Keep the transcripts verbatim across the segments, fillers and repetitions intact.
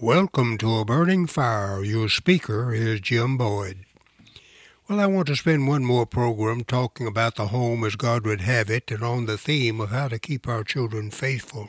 Welcome to A Burning Fire. Your speaker is Jim Boyd. Well, I want to spend one more program talking about the home as God would have it and on the theme of how to keep our children faithful.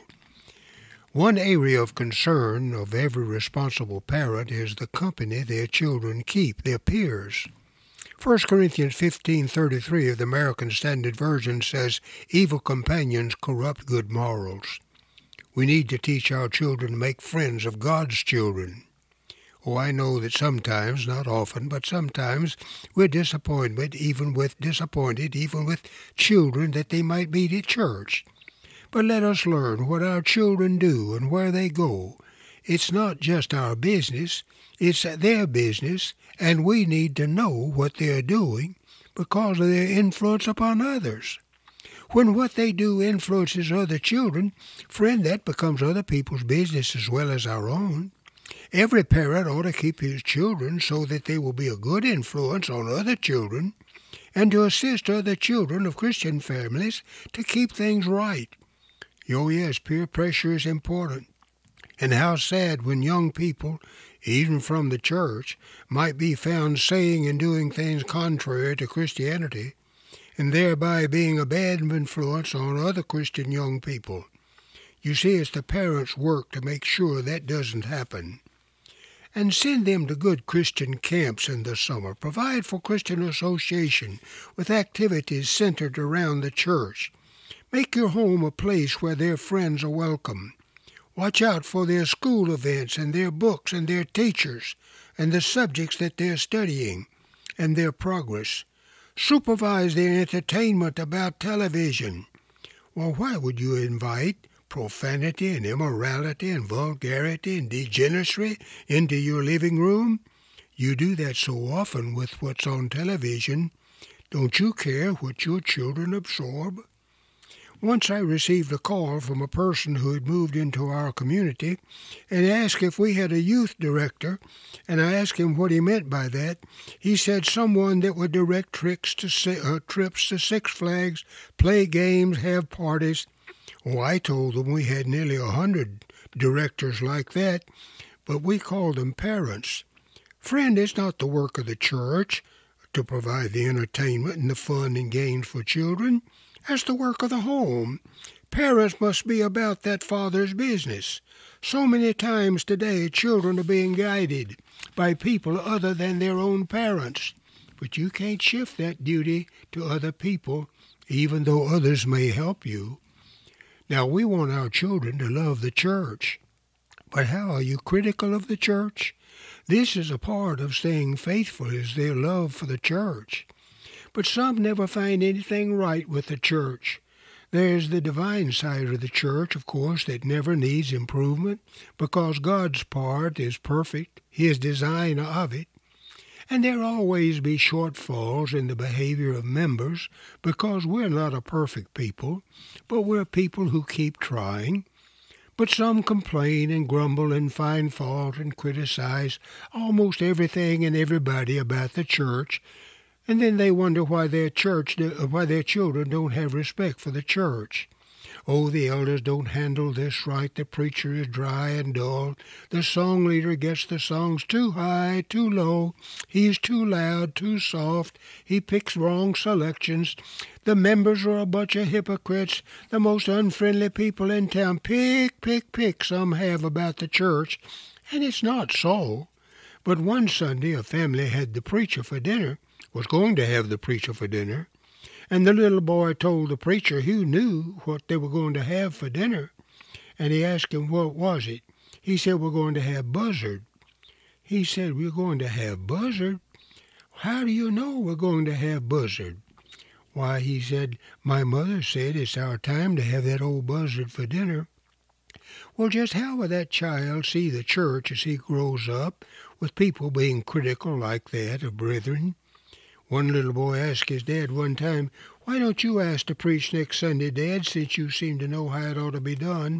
One area of concern of every responsible parent is the company their children keep, their peers. First Corinthians fifteen thirty-three of the American Standard Version says, "Evil companions corrupt good morals." We need to teach our children to make friends of God's children. Oh, I know that sometimes, not often, but sometimes we're disappointed, even with disappointed, even with children that they might meet at church. But let us learn what our children do and where they go. It's not just our business, it's their business, and we need to know what they're doing because of their influence upon others. When what they do influences other children, friend, that becomes other people's business as well as our own. Every parent ought to keep his children so that they will be a good influence on other children and to assist other children of Christian families to keep things right. Oh yes, peer pressure is important. And how sad when young people, even from the church, might be found saying and doing things contrary to Christianity, and thereby being a bad influence on other Christian young people. You see, it's the parents' work to make sure that doesn't happen. And send them to good Christian camps in the summer. Provide for Christian association with activities centered around the church. Make your home a place where their friends are welcome. Watch out for their school events and their books and their teachers and the subjects that they're studying and their progress. Supervise their entertainment about television. Well, why would you invite profanity and immorality and vulgarity and degeneracy into your living room? You do that so often with what's on television. Don't you care what your children absorb? Once I received a call from a person who had moved into our community and asked if we had a youth director, and I asked him what he meant by that. He said someone that would direct tricks to uh, trips to Six Flags, play games, have parties. Oh, I told them we had nearly a hundred directors like that, but we called them parents. Friend, it's not the work of the church to provide the entertainment and the fun and games for children. That's the work of the home. Parents must be about that father's business. So many times today, children are being guided by people other than their own parents. But you can't shift that duty to other people, even though others may help you. Now, we want our children to love the church. But how are you critical of the church? This is a part of staying faithful, is their love for the church. But some never find anything right with the church. There's the divine side of the church, of course, that never needs improvement because God's part is perfect, His design of it. And there always be shortfalls in the behavior of members because we're not a perfect people, but we're people who keep trying. But some complain and grumble and find fault and criticize almost everything and everybody about the church. And then they wonder why their church, why their children don't have respect for the church. Oh, the elders don't handle this right. The preacher is dry and dull. The song leader gets the songs too high, too low. He's too loud, too soft. He picks wrong selections. The members are a bunch of hypocrites, the most unfriendly people in town. Pick, pick, pick, some have about the church. And it's not so. But one Sunday a family had the preacher for dinner. was going to have the preacher for dinner, and the little boy told the preacher he knew what they were going to have for dinner, and he asked him what was it. He said, "We're going to have buzzard." He said, "We're going to have buzzard? How do you know we're going to have buzzard?" "Why," he said, "my mother said it's our time to have that old buzzard for dinner." Well, just how will that child see the church as he grows up, with people being critical like that of brethren? One little boy asked his dad one time, "Why don't you ask to preach next Sunday, Dad, since you seem to know how it ought to be done?"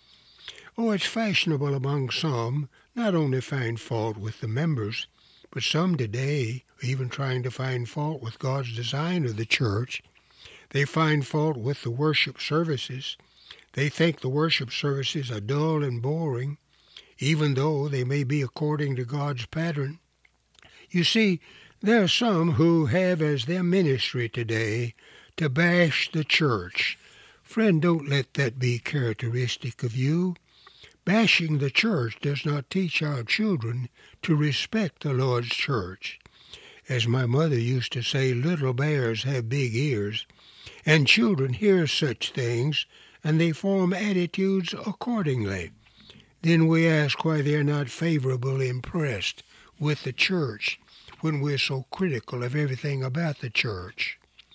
Oh, it's fashionable among some not only find fault with the members, but some today are even trying to find fault with God's design of the church. They find fault with the worship services. They think the worship services are dull and boring. even though they may be according to God's pattern. You see, there are some who have as their ministry today to bash the church. Friend, don't let that be characteristic of you. Bashing the church does not teach our children to respect the Lord's church. As my mother used to say, little bears have big ears, and children hear such things, and they form attitudes accordingly. Then we ask why they're not favorably impressed with the church when we're so critical of everything about the church.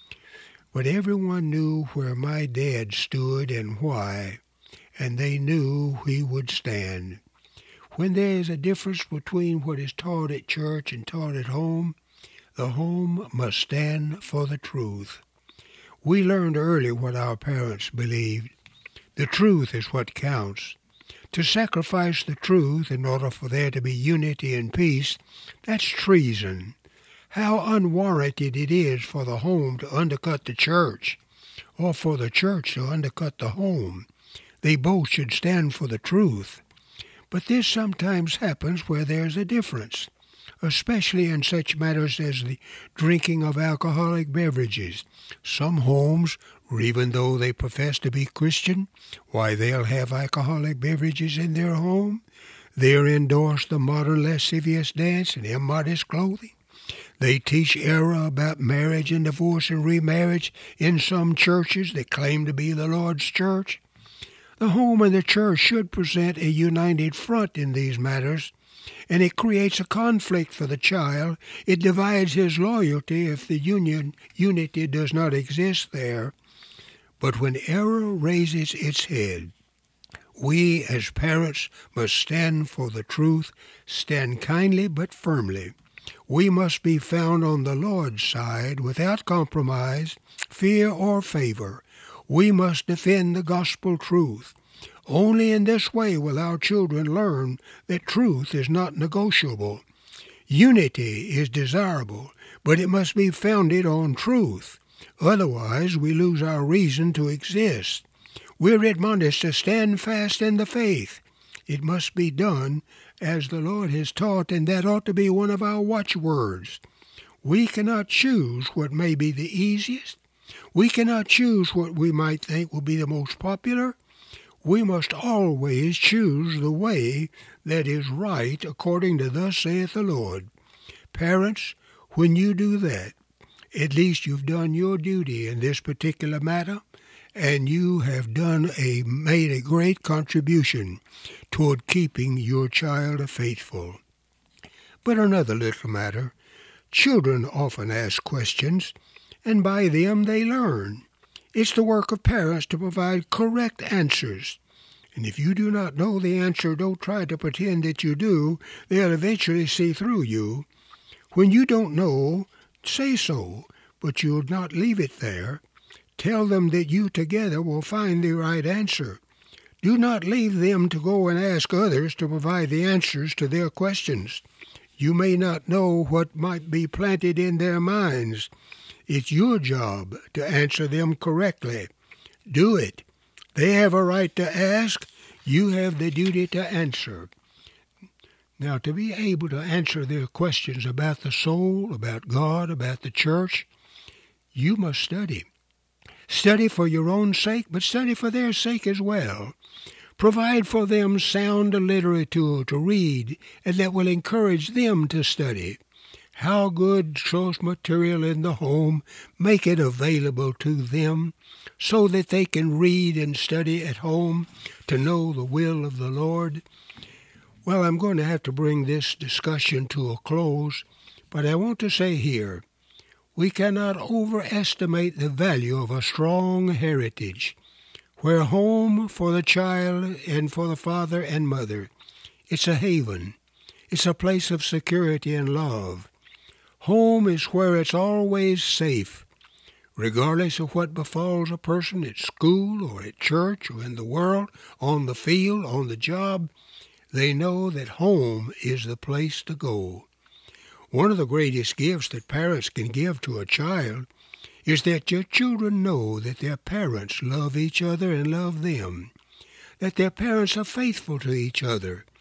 But everyone knew where my dad stood and why, and they knew he would stand. When there is a difference between what is taught at church and taught at home, the home must stand for the truth. We learned early what our parents believed. The truth is what counts. To sacrifice the truth in order for there to be unity and peace, that's treason. How unwarranted it is for the home to undercut the church, or for the church to undercut the home. They both should stand for the truth. But this sometimes happens where there's a difference, especially in such matters as the drinking of alcoholic beverages. Some homes, even though they profess to be Christian, why, they'll have alcoholic beverages in their home. They'll endorse the modern lascivious dance and immodest clothing. They teach error about marriage and divorce and remarriage in some churches that claim to be the Lord's church. The home and the church should present a united front in these matters, and it creates a conflict for the child. It divides his loyalty if the union unity does not exist there. But when error raises its head, we as parents must stand for the truth, stand kindly but firmly. We must be found on the Lord's side without compromise, fear, or favor. We must defend the gospel truth. Only in this way will our children learn that truth is not negotiable. Unity is desirable, but it must be founded on truth. Otherwise, we lose our reason to exist. We're admonished to stand fast in the faith. It must be done as the Lord has taught, and that ought to be one of our watchwords. We cannot choose what may be the easiest. We cannot choose what we might think will be the most popular. We must always choose the way that is right according to thus saith the Lord. Parents, when you do that, at least you've done your duty in this particular matter, and you have done a made a great contribution toward keeping your child faithful. But another little matter. Children often ask questions, and by them they learn. It's the work of parents to provide correct answers. And if you do not know the answer, don't try to pretend that you do. They'll eventually see through you. When you don't know, say so, but you'll not leave it there. Tell them that you together will find the right answer. Do not leave them to go and ask others to provide the answers to their questions. You may not know what might be planted in their minds. It's your job to answer them correctly. Do it. They have a right to ask. You have the duty to answer. Now, to be able to answer their questions about the soul, about God, about the church, you must study. Study for your own sake, but study for their sake as well. Provide for them sound literature to read, and that will encourage them to study. How good source material in the home, make it available to them so that they can read and study at home to know the will of the Lord. Well, I'm going to have to bring this discussion to a close, but I want to say here, we cannot overestimate the value of a strong heritage, where home for the child and for the father and mother, it's a haven. It's a place of security and love. Home is where it's always safe, regardless of what befalls a person at school or at church or in the world, on the field, on the job. They know that home is the place to go. One of the greatest gifts that parents can give to a child is that your children know that their parents love each other and love them, that their parents are faithful to each other,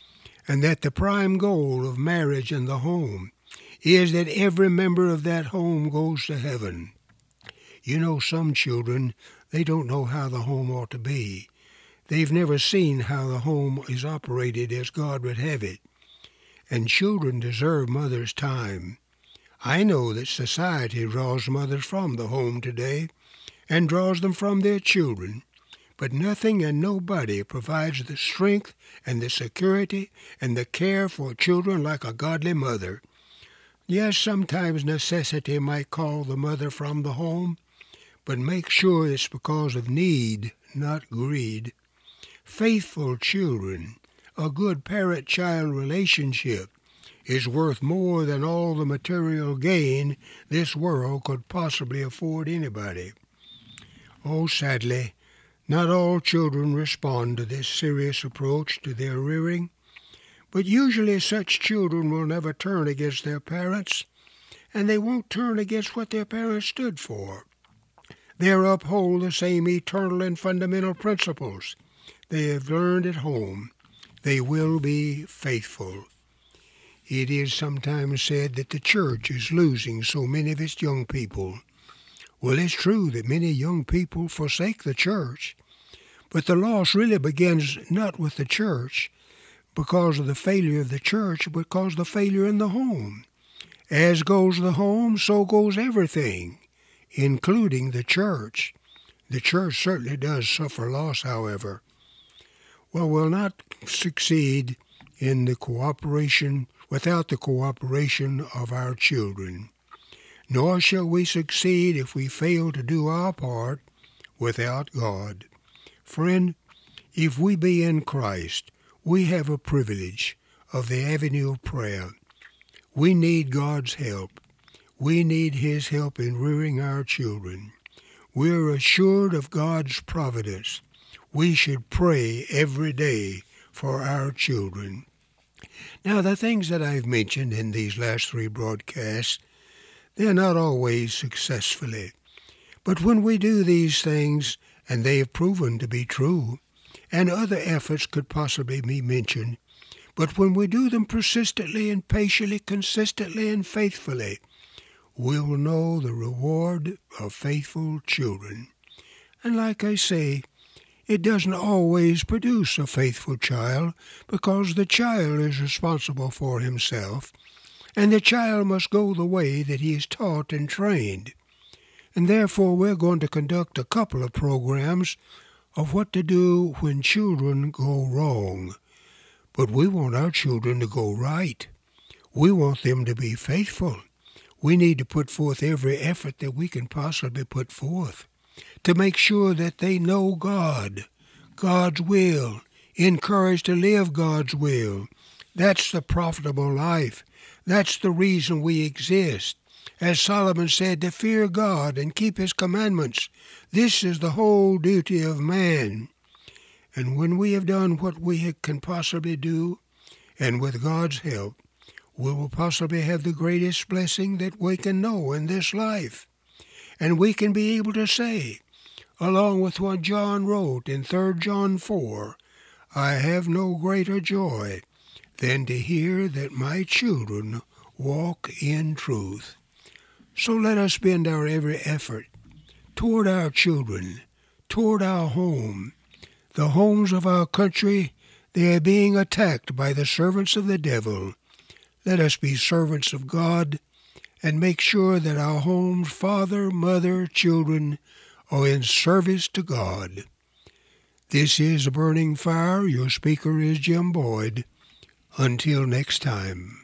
and that the prime goal of marriage and the home is that every member of that home goes to heaven. You know, some children, they don't know how the home ought to be. They've never seen how the home is operated as God would have it. And children deserve mothers' time. I know that society draws mothers from the home today and draws them from their children. But nothing and nobody provides the strength and the security and the care for children like a godly mother. Yes, sometimes necessity might call the mother from the home, but make sure it's because of need, not greed. Faithful children, a good parent-child relationship, is worth more than all the material gain this world could possibly afford anybody. Oh, sadly, not all children respond to this serious approach to their rearing, but usually such children will never turn against their parents, and they won't turn against what their parents stood for. They'll uphold the same eternal and fundamental principles they have learned at home. They will be faithful. It is sometimes said that the church is losing so many of its young people. Well, it's true that many young people forsake the church, but the loss really begins not with the church because of the failure of the church, but because of the failure in the home. As goes the home, so goes everything, including the church. The church certainly does suffer loss, however. Well, we'll not succeed in the cooperation without the cooperation of our children. Nor shall we succeed if we fail to do our part without God. Friend, if we be in Christ, we have a privilege of the avenue of prayer. We need God's help. We need His help in rearing our children. We are assured of God's providence. We should pray every day for our children. Now, the things that I've mentioned in these last three broadcasts, they're not always successfully. But when we do these things, and they have proven to be true, and other efforts could possibly be mentioned, but when we do them persistently and patiently, consistently and faithfully, we'll know the reward of faithful children. And like I say, it doesn't always produce a faithful child because the child is responsible for himself, and the child must go the way that he is taught and trained. And therefore we're going to conduct a couple of programs of what to do when children go wrong. But we want our children to go right. We want them to be faithful. We need to put forth every effort that we can possibly put forth to make sure that they know God, God's will, encouraged to live God's will. That's the profitable life. That's the reason we exist. As Solomon said, to fear God and keep His commandments. This is the whole duty of man. And when we have done what we can possibly do, and with God's help, we will possibly have the greatest blessing that we can know in this life. And we can be able to say, along with what John wrote in Third John four, I have no greater joy than to hear that my children walk in truth. So let us bend our every effort toward our children, toward our home. The homes of our country, they are being attacked by the servants of the devil. Let us be servants of God and make sure that our homes, father, mother, children, are in service to God. This is A Burning Fire. Your speaker is Jim Boyd. Until next time.